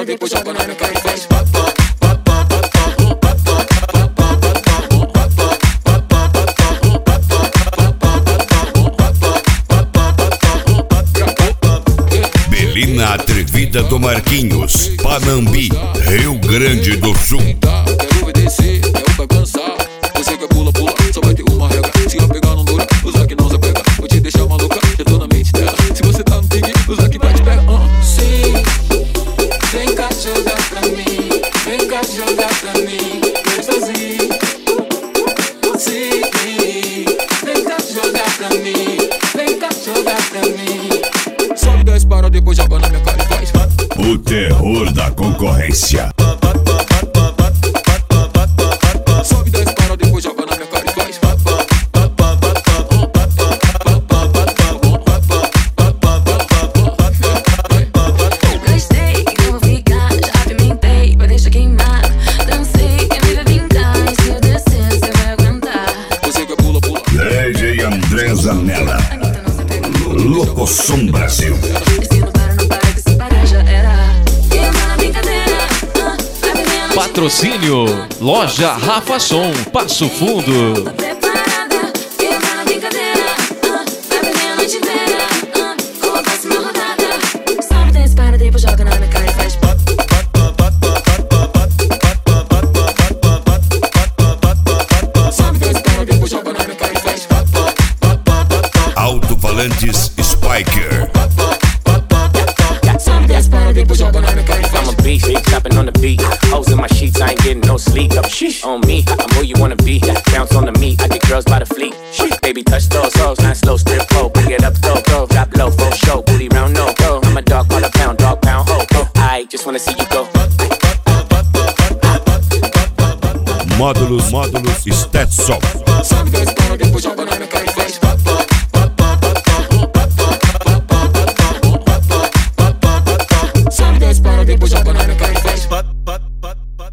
depois joga na minha cara e faz. Belina Atrevida do Marquinhos, Panambi, Rio Grande do Sul. Quero ver descer, quero pra cansar. Você quer pula, pula, só vai ter uma regra. Se eu pegar não dura, usa que não se pega. Vou te deixar maluca, já tô na mente dela. Se você tá no pique, usa que vai te pegar. Sim, vem cá jogar pra mim. Vem cá jogar pra mim, gostosinho. Sim, vem cá jogar pra mim. Vem cá jogar pra mim. Sobe 10 para, depois joga na minha cara e faz. O terror da concorrência. Sobe 10 para, depois joga na minha cara e faz. Gostei, eu vou ficar, já pimentei, vai deixar queimar. Dancei, quer me ver brincar. E se eu descer, você vai aguentar. Você quer pula, pula. DJ André Zanella, Anitta não se pega. Locosom Brasil. E se não para, que se parar já era. Entra na brincadeira, vai beber a noite. Patrocínio Loja Rafa Som, Passo Fundo. Tô preparada, entra na brincadeira, vai beber a noite inteira, com a próxima rodada. Sobe 10 para, depois joga na minha cara e faz. Sobe 10 para, depois joga na minha cara e faz. Alto-falantes Spiker. Sobe 10 para, depois joga na minha cara e faz. I'm a beast, big chopping on the beat. Hoes in my sheets, I ain't getting no sleep. Up on me, I'm who you wanna be. Bounce on the meat, I get girls by the fleet. Baby, touch those hoes, not slow, strip pole. Bring it up, go, drop low, full show. Booty round, no go. I'm a dog pound, ho. I just wanna see you go. Módulos Stetson. Sobe 10 para, depois joga na minha cara e faz.